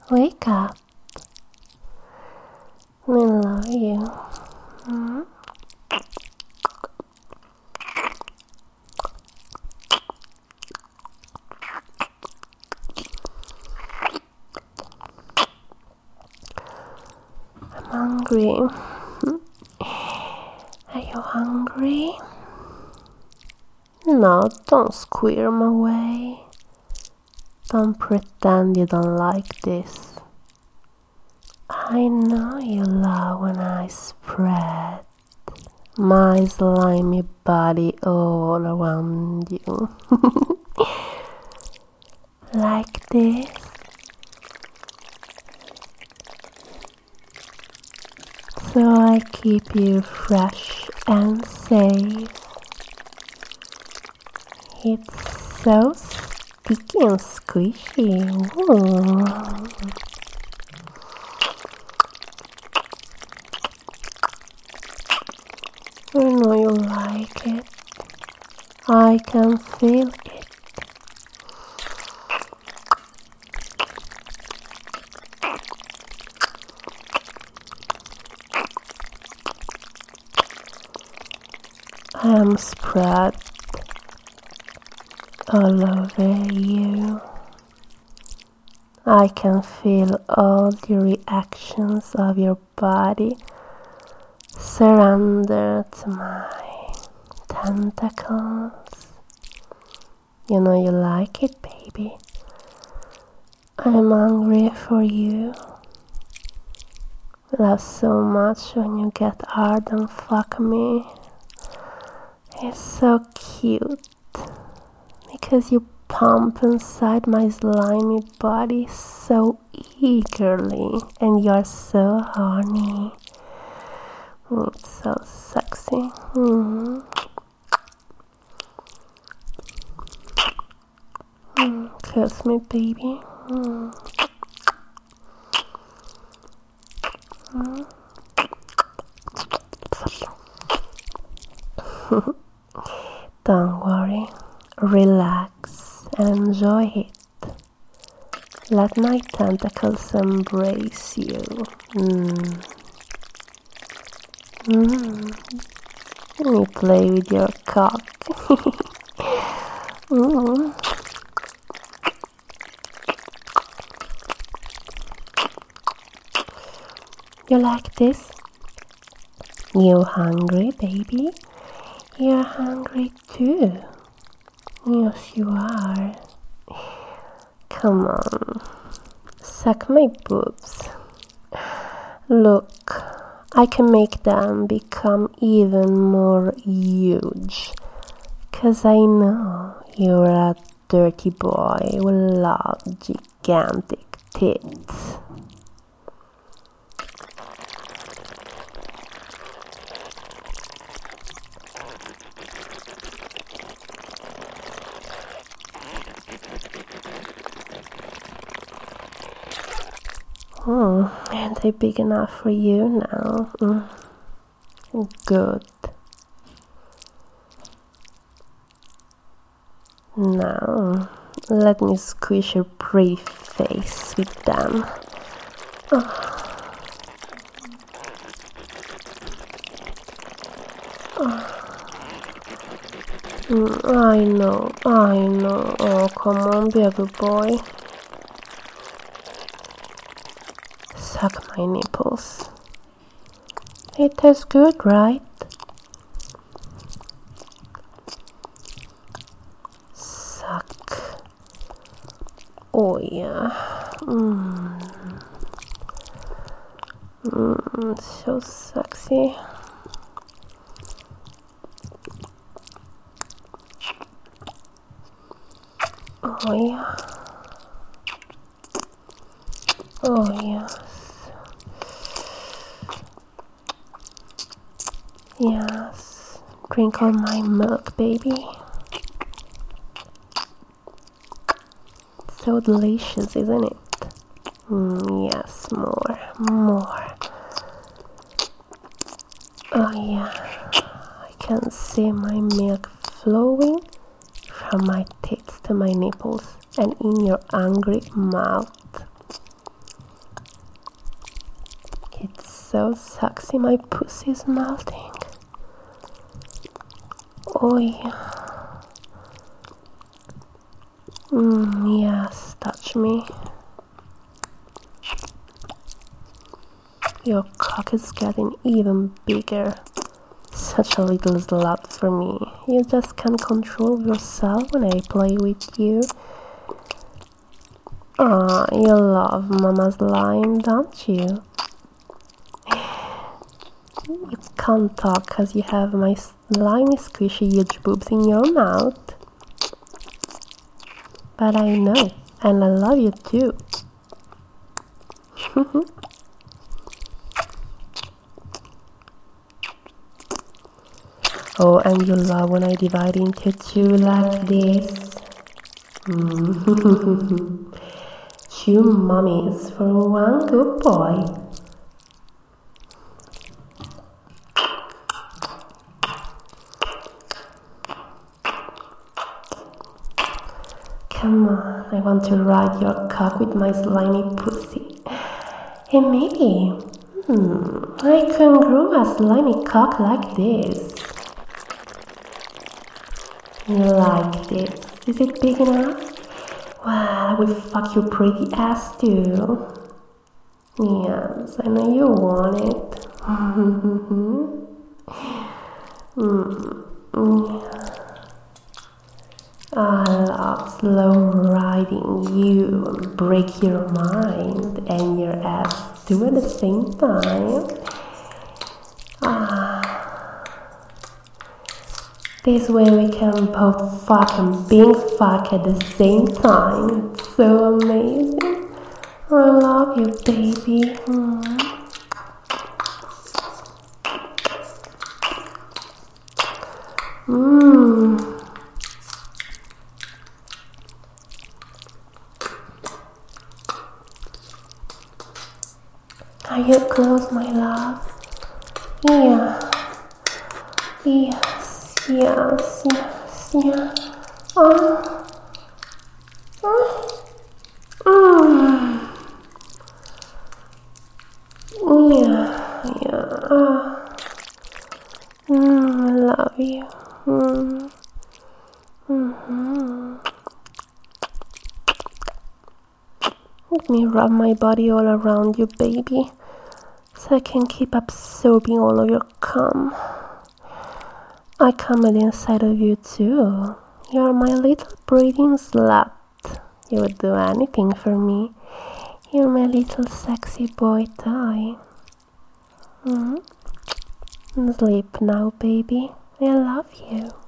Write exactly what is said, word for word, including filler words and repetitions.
Wake up. I love you. Hmm? I'm hungry. Are you hungry? No, don't squirm away. Don't pretend you don't like this. I know you love when I spread my slimy body all around you. Like this. So I keep you fresh and safe. It's so sticky and squishy. Ooh. I know you like it. I can feel it. I am spread all over you. I can feel all the reactions of your body surrender to my tentacles. You know you like it, baby. I'm hungry for you. Love so much when you get hard and fuck me. It's so cute because you pump inside my slimy body so eagerly and you're so horny. It's so sexy. Mm-hmm. Mm, kiss me, baby. Mm. Mm. Don't worry, relax and enjoy it. Let my tentacles embrace you. Mm. Mm. Let me play with your cock. mm. You like this? You hungry, baby? You're hungry too. Yes, you are. Come on, suck my boobs. Look, I can make them become even more huge. 'Cause I know you're a dirty boy who loves gigantic tits. Mm, and they're big enough for you now. Mm. Good. Now, let me squish your pretty face with them. Oh. Oh. Mm, I know, I know. Oh, come on, be a good boy. Suck my nipples. It tastes good, right? Suck. Oh yeah. Mm. Mm, so sexy. Oh yeah. Oh yes. Yes. Drink all my milk, baby. So delicious, isn't it? Mm, yes, more, more. Oh yeah. I can see my milk flowing from my tits to my nipples and in your hungry mouth. so sexy, my pussy's melting. Oh yeah. Mm, yes, touch me. Your cock is getting even bigger. Such a little slut for me. You just can't control yourself when I play with you. Ah, you love mama's line, don't you? You can't talk because you have my slimy, squishy, huge boobs in your mouth. But I know, and I love you too. Oh, and you love when I divide into two like this. Two mummies for one good boy. Come on, I want to ride your cock with my slimy pussy. Hey, maybe hmm, I can grow a slimy cock like this. You like this? Is it big enough? Well, I will fuck your pretty ass too. Yes, I know you want it. mm. I love slow riding you and break your mind and your ass too at the same time. Ah. This way we can both fuck and being fuck at the same time. It's so amazing. I love you, baby. Mm. Mm. Are you close, my love? Yeah. Yes, yes, yes, yeah. Oh. Oh. Mm. Yeah, yeah. Oh. Mm, I love you. Mm. Mm-hmm. Let me rub my body all around you, baby, so I can keep absorbing all of your cum. I come inside of you too. You're my little breathing slut. You would do anything for me. You're my little sexy boy toy. Mm-hmm. Sleep now, baby. I love you.